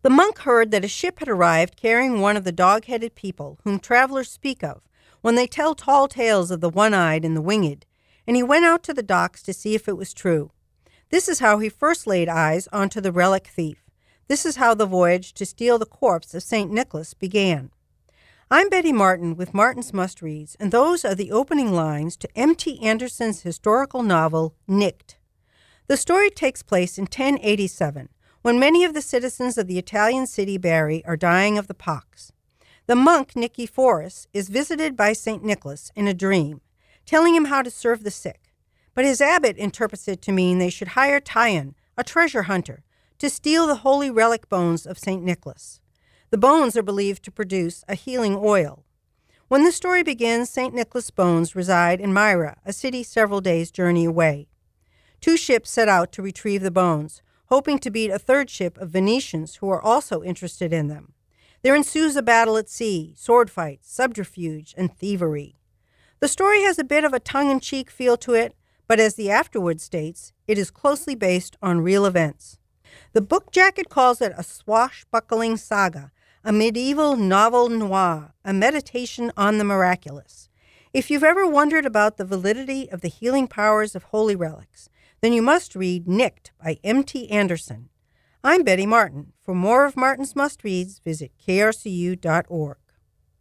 The monk heard that a ship had arrived carrying one of the dog-headed people whom travelers speak of when they tell tall tales of the one-eyed and the winged, and he went out to the docks to see if it was true. This is how he first laid eyes onto the relic thief. This is how the voyage to steal the corpse of St. Nicholas began. I'm Betty Martin with Martin's Must-Reads, and those are the opening lines to M.T. Anderson's historical novel, Nicked. The story takes place in 1087, when many of the citizens of the Italian city Bari are dying of the pox. The monk Nicephorus is visited by St. Nicholas in a dream, telling him how to serve the sick. But his abbot interprets it to mean they should hire Tyon, a treasure hunter, to steal the holy relic bones of St. Nicholas. The bones are believed to produce a healing oil. When the story begins, St. Nicholas' bones reside in Myra, a city several days' journey away. 2 ships set out to retrieve the bones, hoping to beat a 3rd ship of Venetians who are also interested in them. There ensues a battle at sea, sword fights, subterfuge, and thievery. The story has a bit of a tongue-in-cheek feel to it, but as the afterword states, it is closely based on real events. The book jacket calls it a swashbuckling saga, a medieval novel noir, a meditation on the miraculous. If you've ever wondered about the validity of the healing powers of holy relics, then you must read Nicked by M.T. Anderson. I'm Betty Martin. For more of Martin's Must-Reads, visit krcu.org.